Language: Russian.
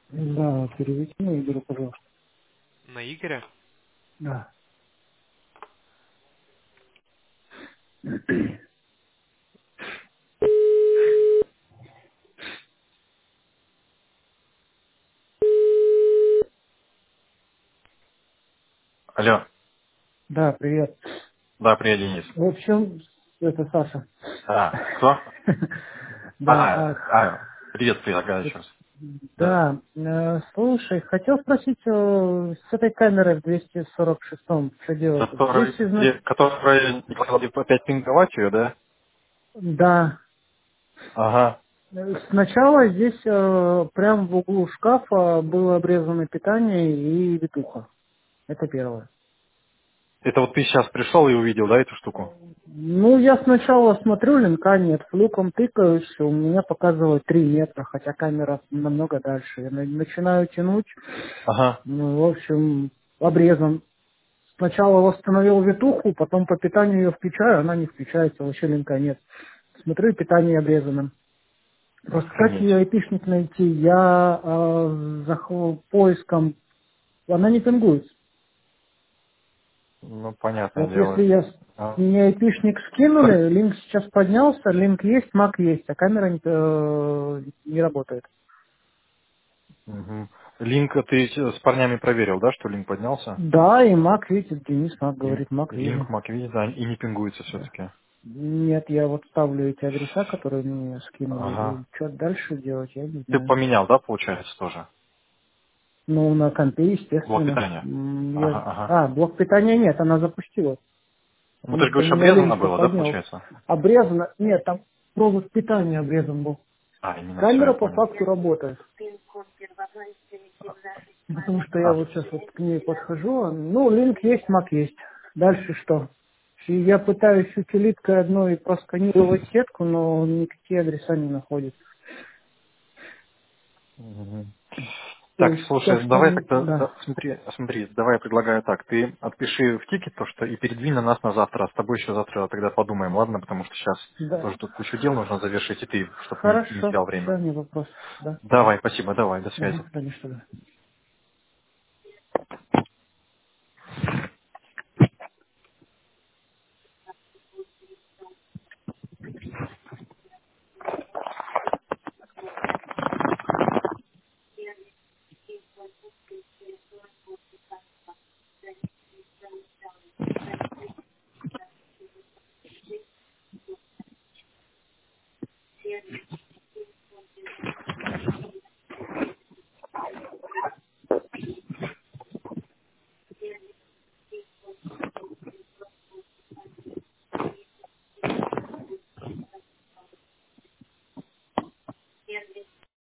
Да, переведите на Игоря, пожалуйста. На Игоря? Да. Алло. Да, привет. Да, привет, Денис. В общем, это Саша. Кто? Да, Привет, предлагаю еще раз. Да. да. Слушай, хотел спросить, с этой камерой в 246-м что делать? Здесь Который не хотел опять пинговать ее, да? Да. Ага. Сначала здесь прям в углу шкафа было обрезано питание и витуха. Это первое. Это вот ты сейчас пришел и увидел, да, эту штуку? Ну, я сначала смотрю, линка нет, флюком тыкаюсь, у меня показывает 3 метра, хотя камера намного дальше. Я начинаю тянуть, Ага. ну, в общем, обрезан. Сначала восстановил витуху, потом по питанию ее включаю, она не включается, вообще линка нет. Смотрю, питание обрезано. Просто как Охренеть. ее айпишник найти? Я поиском, она не пингуется. Ну, понятное Вот если дело. А. мне айпишник скинули, линк сейчас поднялся, линк есть, мак есть, а камера не работает. Мгм. Линк ты с парнями проверил, да, что линк поднялся? Да, и мак видит, Денис мак И говорит, мак линк вижу. мак видит, да, и не пингуется Да. все-таки. Нет, я вот ставлю эти адреса, которые мне скинули, Ага. и что дальше делать, я не Ты знаю. поменял, да, получается, тоже? Ну, на компе, Блок естественно. питания. Ага, ага. Блок питания нет, она запустила, Ну, ты потому же что у говоришь, меня обрезано линк-то было, да, поднялся. получается? Обрезано, нет, там провод питания обрезан был. Именно все, я Камера по понял. факту работает. Потому что я А, вот сейчас вот к ней подхожу, ну, линк есть, мак есть. Дальше что? И я пытаюсь утилиткой одной просканировать сетку, но никакие адреса не находит. мгм. То Так, есть то, слушай, что... давай тогда, Да. смотри, давай я предлагаю так. Ты отпиши в тикет то, что и передвинь на нас на завтра. А с тобой еще завтра тогда подумаем, ладно? Потому что сейчас Да. тоже тут кучу дел нужно завершить, и ты, чтобы не Хорошо, терял все, время. не вопрос. Да. Давай, спасибо, давай, до Ага, связи. конечно, да.